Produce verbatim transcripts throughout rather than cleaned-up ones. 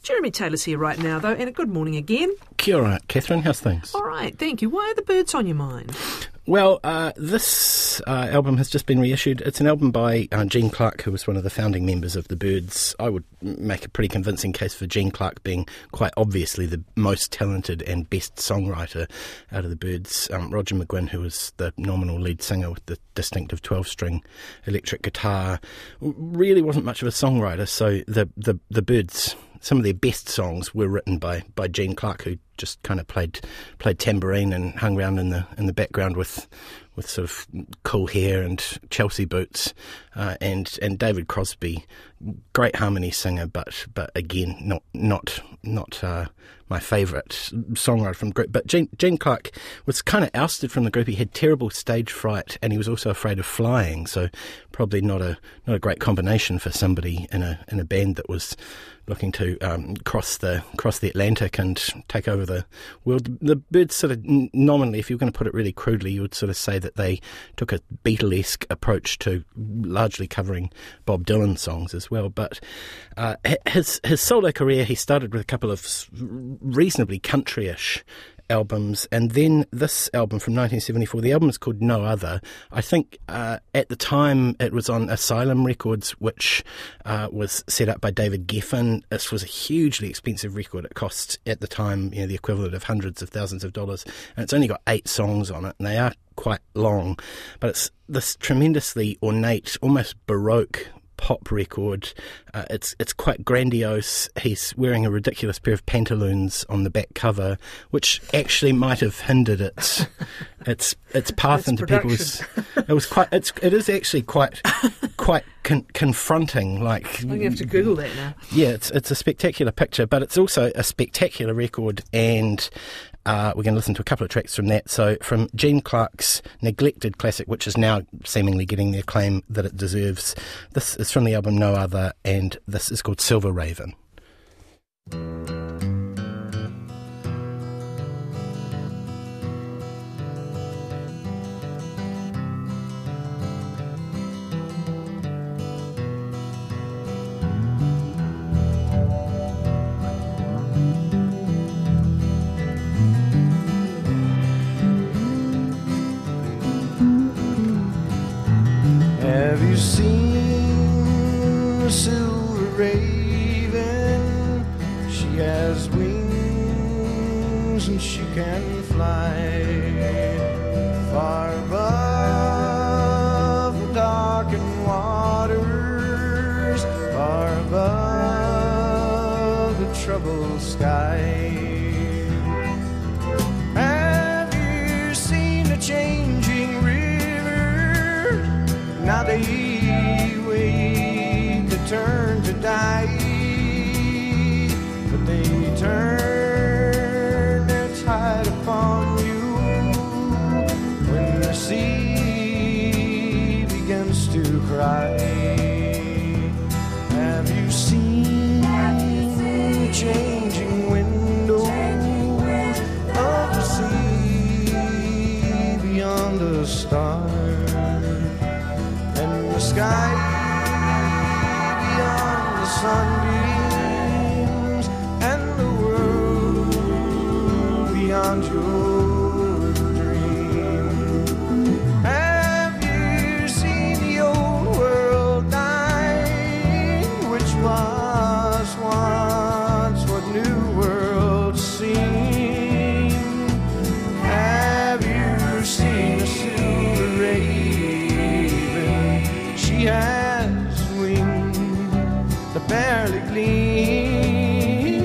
Jeremy Taylor's here right now, though, and a good morning again. Kia ora, Catherine. How's things? All right, thank you. Why are the Byrds on your mind? Well, uh, this uh, album has just been reissued. It's an album by uh, Gene Clark, who was one of the founding members of the Byrds. I would make a pretty convincing case for Gene Clark being quite obviously the most talented and best songwriter out of the Byrds. Um, Roger McGuinn, who was the nominal lead singer with the distinctive twelve-string electric guitar, really wasn't much of a songwriter, so the, the, the Byrds... Some of their best songs were written by, by Gene Clark, who just kind of played played tambourine and hung around in the in the background with with sort of cool hair and Chelsea boots, uh, and and David Crosby, great harmony singer, but but again not not not uh, my favourite songwriter from the group. But Gene, Gene Clark was kind of ousted from the group. He had terrible stage fright, and he was also afraid of flying. So probably not a not a great combination for somebody in a in a band that was looking to um, cross the cross the Atlantic and take over the world. The Byrds sort of nominally, if you were going to put it really crudely, you would sort of say that they took a Beatlesque approach to largely covering Bob Dylan songs as well. But uh, his his solo career, he started with a couple of reasonably countryish albums, and then this album from nineteen seventy-four, the album is called No Other. I think uh, at the time it was on Asylum Records, which uh, was set up by David Geffen. This was a hugely expensive record. It cost at the time, you know, the equivalent of hundreds of thousands of dollars, and it's only got eight songs on it, and they are quite long, but it's this tremendously ornate, almost Baroque pop record. Uh, it's it's quite grandiose. He's wearing a ridiculous pair of pantaloons on the back cover, which actually might have hindered its its its path into people's. It was quite. It's it is actually quite quite con- confronting. Like I'm gonna have to Google that now. Yeah, it's it's a spectacular picture, but it's also a spectacular record, and Uh, we're going to listen to a couple of tracks from that. So from Gene Clark's neglected classic, which is now seemingly getting the acclaim that it deserves. This is from the album No Other, and this is called Silver Raven. Have you seen the silver raven? She has wings and she can fly far above the darkened waters, far above the troubled sky. Have you seen the changing river? Now they wait to turn to die, but they turn their tide upon you when the sea begins to cry. Have you seen the changing windows of the sea beyond the stars? And the sky beyond the sunbeams, and the world beyond your dream. Have you seen the old world dying, which was once what new worlds seem? Have you seen the silver raven? She has wings that barely gleam.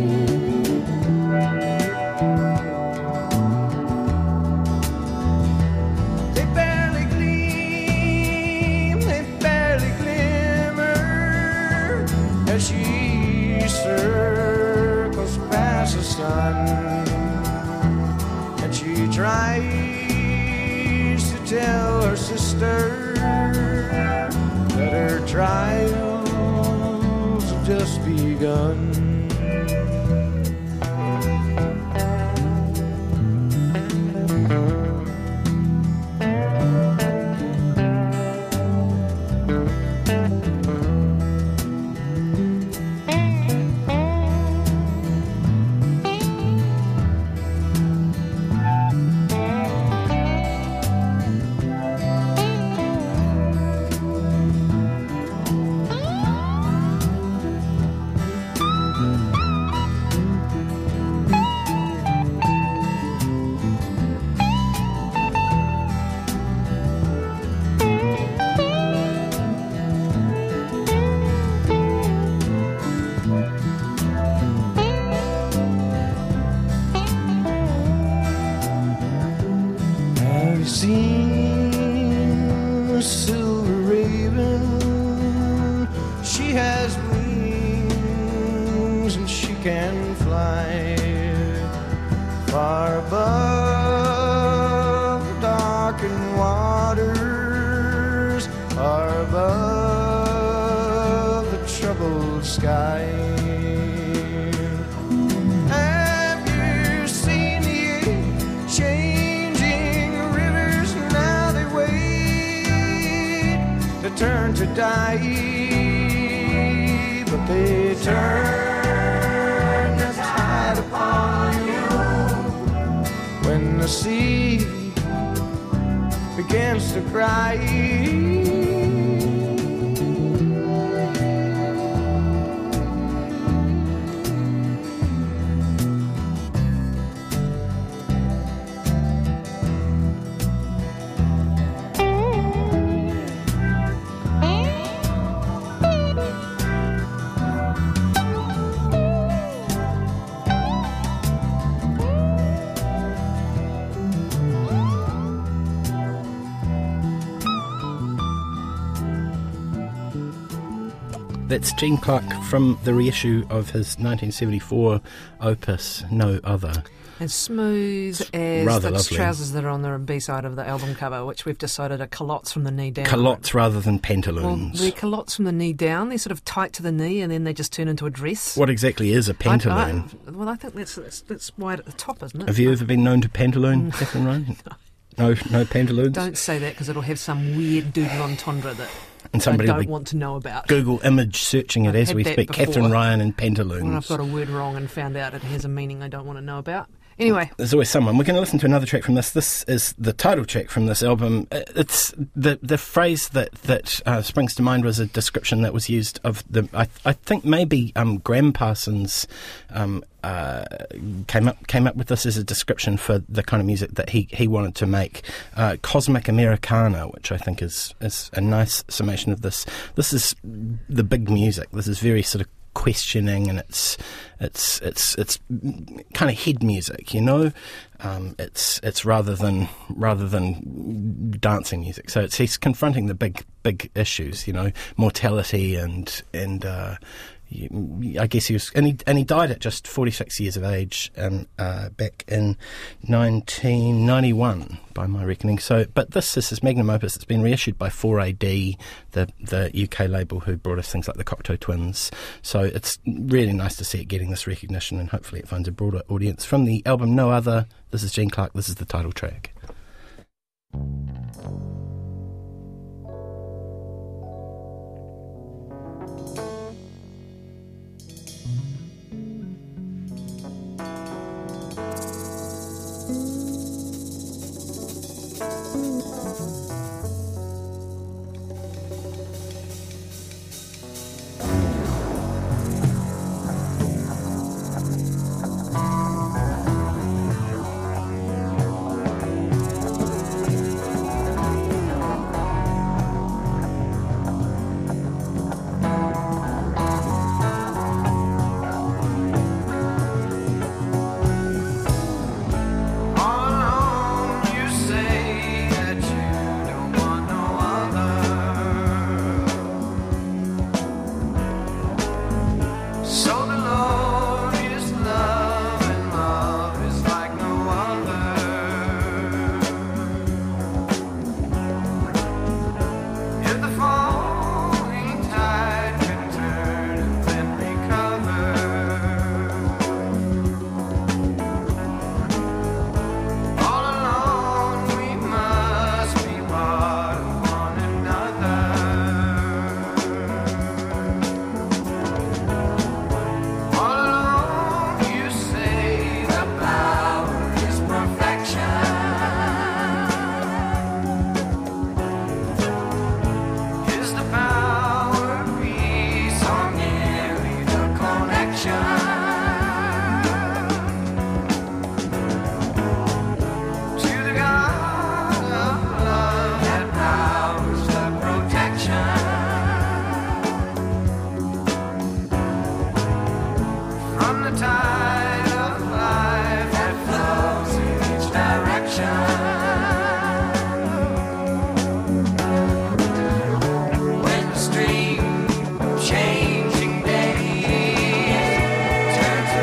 They barely gleam, they barely glimmer as she circles past the sun, and she tries to tell her sister that her trials have just begun. can fly far above the darkened waters, far above the troubled sky. Have you seen the changing rivers? Now they wait to turn to die, but they turn the tide upon you when the sea begins to cry. That's Gene Clark from the reissue of his nineteen seventy-four opus, No Other. As smooth as rather the lovely. trousers that are on the B-side of the album cover, which we've decided are culottes from the knee down. Culottes rather than Well, pantaloons. they're culottes from the knee down. They're sort of tight to the knee, and then they just turn into a dress. What exactly is a pantaloon? I, I, well, I think that's, that's that's wide at the top, isn't it? Have you ever been known to pantaloon, Catherine Ryan? No, no pantaloons? Don't say that, because it'll have some weird double entendre that And somebody I will don't be want to know about. Google image searching it I've as had we that speak. before. Catherine Ryan and When pantaloons. I've got a word wrong and found out it has a meaning I don't want to know about. Anyway, There's always someone. We're going to listen to another track from this. This is the title track from this album. Uh, It's the the phrase that that uh, springs to mind was a description that was used of the. I, I think maybe um, Graham Parsons um, uh, came up came up with this as a description for the kind of music that he, he wanted to make. Uh, Cosmic Americana, which I think is is a nice summation of this. This is the big music. This is very sort of questioning, and it's it's it's it's kind of head music, you know. Um, it's it's rather than rather than dancing music. So it's he's confronting the big big issues, you know, mortality and and. Uh, I guess he was, and he and he died at just forty-six years of age, um, uh, back in nineteen ninety-one, by my reckoning. So, but this is his magnum opus. It's been reissued by four A D, the the U K label who brought us things like the Cocteau Twins. So it's really nice to see it getting this recognition, and hopefully it finds a broader audience. From the album No Other, this is Gene Clark. This is the title track. When the stream changing day turns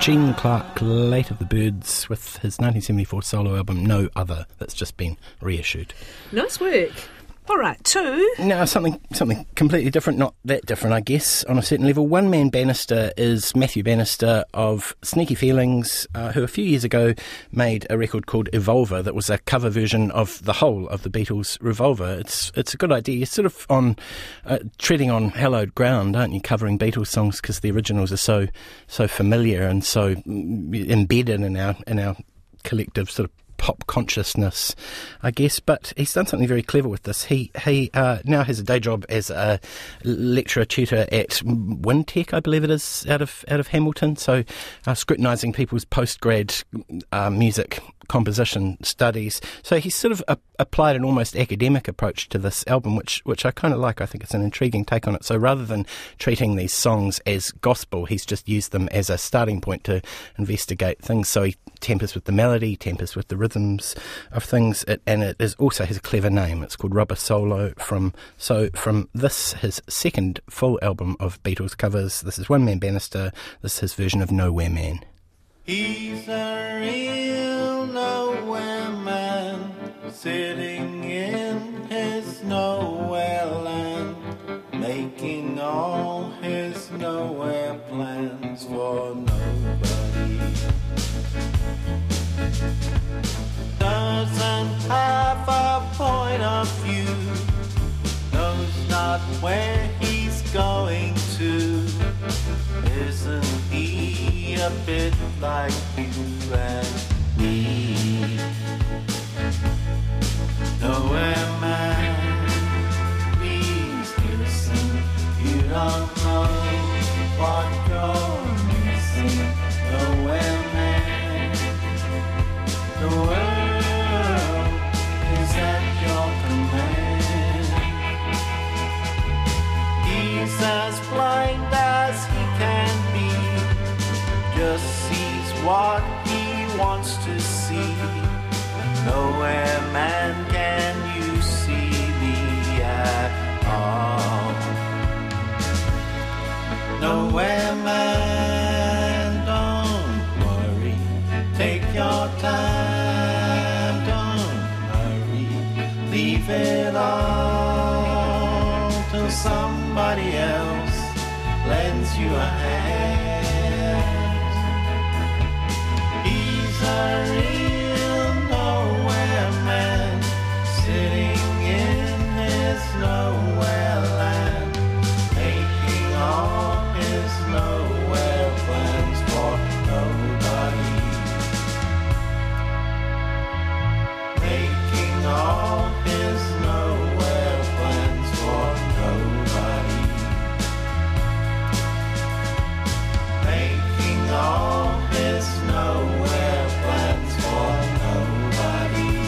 Gene Clark, late of the Byrds, with his nineteen seventy-four solo album No Other, that's just been reissued. Nice work. All right, two. Now, something something completely different, not that different, I guess, on a certain level. One Man Bannister is Matthew Bannister of Sneaky Feelings, uh, who a few years ago made a record called Evolver that was a cover version of the whole of the Beatles' Revolver. It's it's a good idea. You're sort of on uh, treading on hallowed ground, aren't you, covering Beatles songs, because the originals are so so familiar and so embedded in our in our collective sort of pop consciousness, I guess. But he's done something very clever with this. He he uh, now has a day job as a lecturer tutor at Wintec, I believe it is, out of out of Hamilton. So uh, scrutinising people's postgrad uh, music composition studies. So he's sort of a, applied an almost academic approach to this album, which which I kind of like. I think it's an intriguing take on it. So rather than treating these songs as gospel, he's just used them as a starting point to investigate things. So he tempers with the melody, tempers with the rhythms of things, it, and it is also has a clever name. It's called Rubber Solo. From so from this, his second full album of Beatles covers. This is One Man Bannister. This is his version of Nowhere Man. He's a real nowhere man, sitting in his nowhere land, making all his nowhere plans for nobody. Doesn't have a point of view, knows not where he's going to. Isn't he a bit like you and me? Nowhere man, please listen. You don't know what you're missing. Nowhere man, the world is at your command. He's as blind as he can be, just sees what he wants to see. Nowhere man can you see me at all. Nowhere man, don't worry, take your time, don't hurry, leave it all till somebody else lends you a hand. He's a real nowhere man, sitting in his nowhere land, making all his nowhere plans for nobody. Making all his nowhere plans for nobody. Making all his nowhere plans for nobody.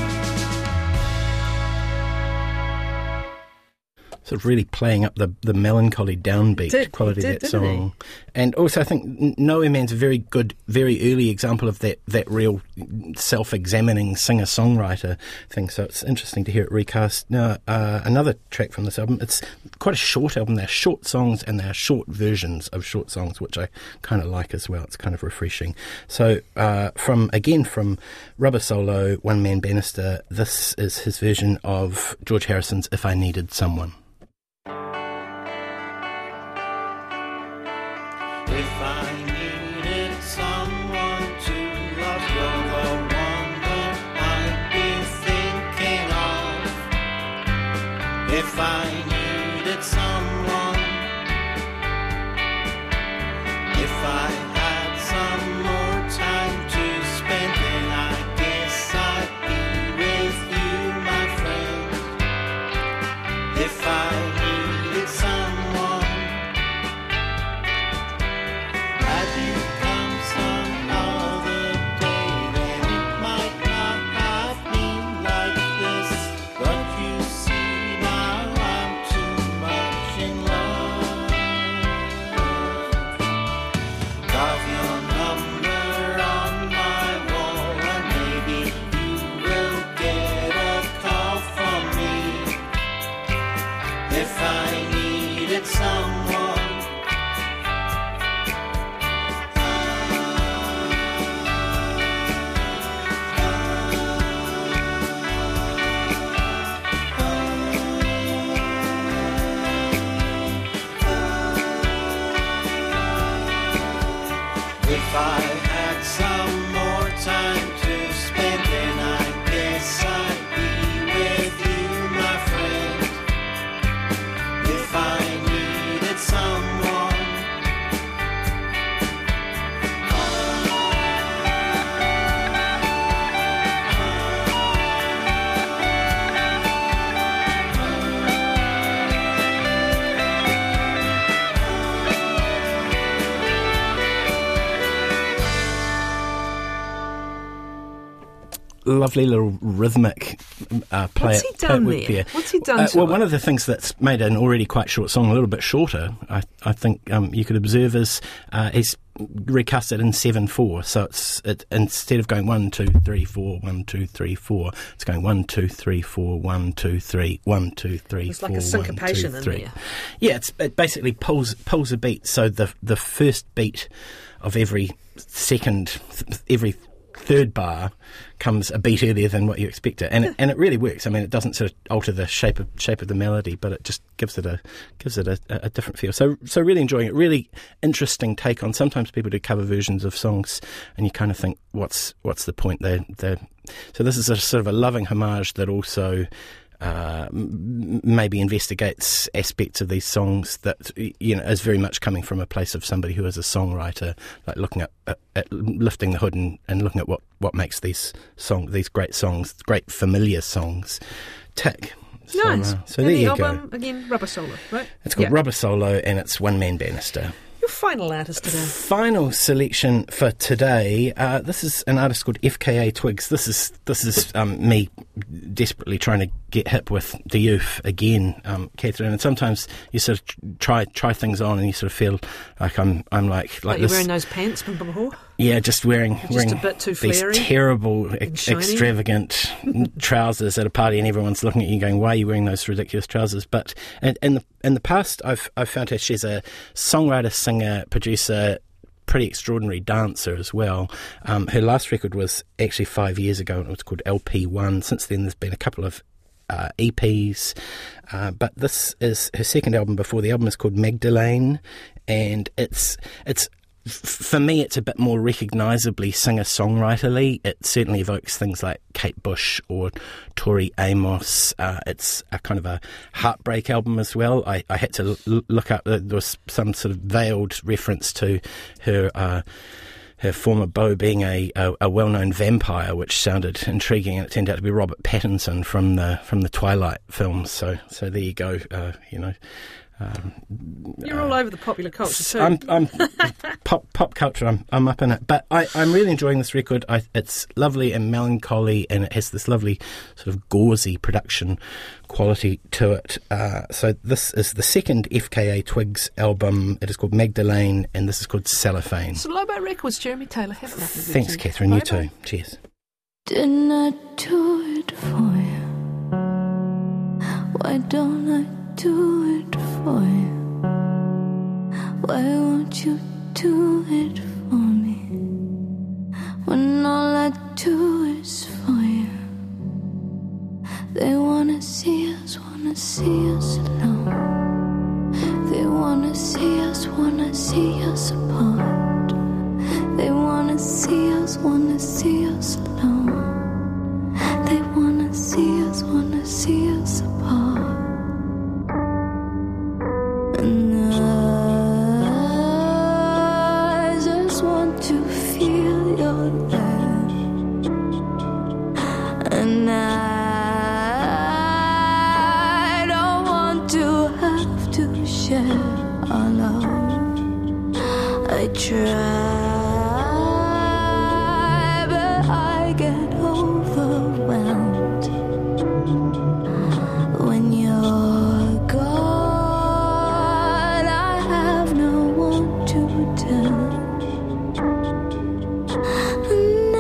Sort of really playing up the, the melancholy downbeat Did- quality did, of that didn't he? song. And also I think Nowhere Man's a very good, very early example of that, that real self-examining singer-songwriter thing. So it's interesting to hear it recast. Now, uh, another track from this album, it's quite a short album. They're short songs and they're short versions of short songs, which I kind of like as well. It's kind of refreshing. So uh, from again, from Rubber Solo, One Man Bannister, this is his version of George Harrison's If I Needed Someone. If I needed someone to love, you're the one that I'd be thinking of. If I needed someone, if I had some more time to spend, then I guess I'd be with you, my friend. If I needed someone, had you come some other day, then it might not have been like this. But you see now I'm lovely little rhythmic uh, play. What's he done play there? What's he done Uh, to well, it? one of the things that's made an already quite short song a little bit shorter, I, I think um, you could observe, is uh, he's recast it in seven four. So it's it, instead of going one two three four one two three four, it's going one two three four one two three one two three There's four like a syncopation one, in two, three. there. Yeah, it's, it basically pulls pulls a beat. So the the first beat of every second, every third bar comes a beat earlier than what you expect it, and it, and it really works. I mean, it doesn't sort of alter the shape of shape of the melody, but it just gives it a gives it a, a different feel. So so really enjoying it. Really interesting take on. Sometimes people do cover versions of songs, and you kind of think, what's what's the point? They they so this is a sort of a loving homage that also. Uh, m- maybe investigates aspects of these songs that, you know, is very much coming from a place of somebody who is a songwriter, like looking at, at, at lifting the hood and, and looking at what, what makes these song these great songs, great familiar songs, tick. So, Nice. uh, so and there the you album, go. again, Rubber Solo, right? It's called Yeah. Rubber Solo, and it's One Man Bannister. Your final artist today. Final selection for today. Uh, this is an artist called F K A Twigs. This is this is um, me desperately trying to get hip with the youth again, um, Catherine. And sometimes you sort of try try things on, and you sort of feel like I'm I'm like like Like you're this. wearing those pants from before? Yeah, just wearing Just wearing a bit too these flary terrible, and ex- shiny. extravagant trousers at a party, and everyone's looking at you, going, "Why are you wearing those ridiculous trousers?" But in, in the in the past, I've I've found her. She's a songwriter, singer, producer, pretty extraordinary dancer as well. Um, her last record was actually five years ago, and it was called L P one. Since then, there's been a couple of uh, E Ps, uh, but this is her second album. Before the album is called Magdalene, and it's it's. For me, it's a bit more recognisably singer-songwriterly. It certainly evokes things like Kate Bush or Tori Amos. Uh, it's a kind of a heartbreak album as well. I, I had to l- look up, uh, there was some sort of veiled reference to her uh, her former beau being a, a, a well-known vampire, which sounded intriguing, and it turned out to be Robert Pattinson from the from the Twilight films. So, so there you go. Uh, you know. Um, You're all over the popular culture too. I'm, I'm pop pop culture. I'm I'm up in it, but I, I'm really enjoying this record. I, it's lovely and melancholy, and it has this lovely sort of gauzy production quality to it. Uh, so this is the second F K A Twigs album. It is called Magdalene, and this is called Cellophane. So Lobo Records, Jeremy Taylor. Have a lovely Thanks, weekend. Catherine. You Bye-bye. too. Cheers. Didn't I do it for you? Why don't I do it for you? Why won't you do it for me? When all I do is for you. They wanna see us, wanna see us alone. They wanna see us, wanna see us apart. They wanna see us, wanna see us alone. They wanna see us, wanna see us apart. And I just want to feel your touch. And I don't want to have to share our love. I try, but I get overwhelmed when you're gone. I have no one to turn. And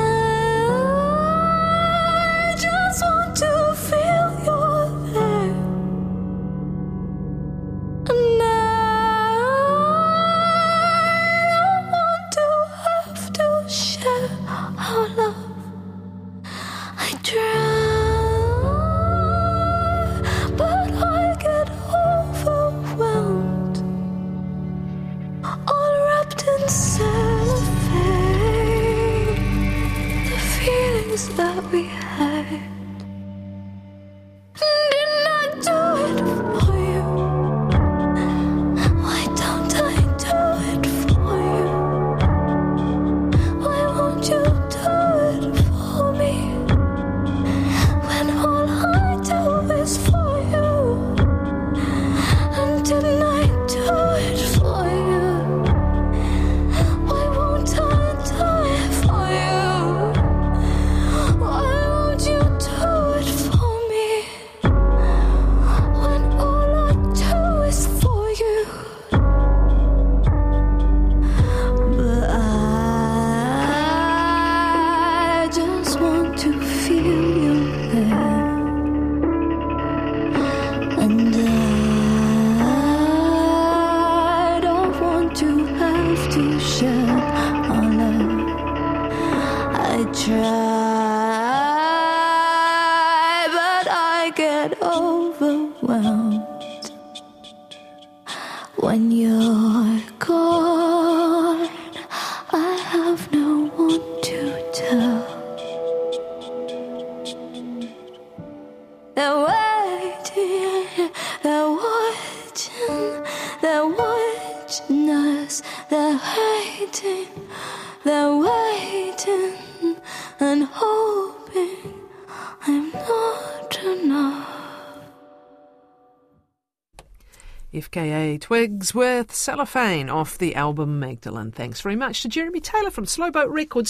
I just want to feel you're there. And I don't want get overwhelmed when you're gone. I have no one to tell. They're waiting, they're watching, they're watching us. They're waiting, they're waiting and hoping I'm not enough. F K A Twigs with Cellophane off the album Magdalene. Thanks very much to Jeremy Taylor from Slowboat Records.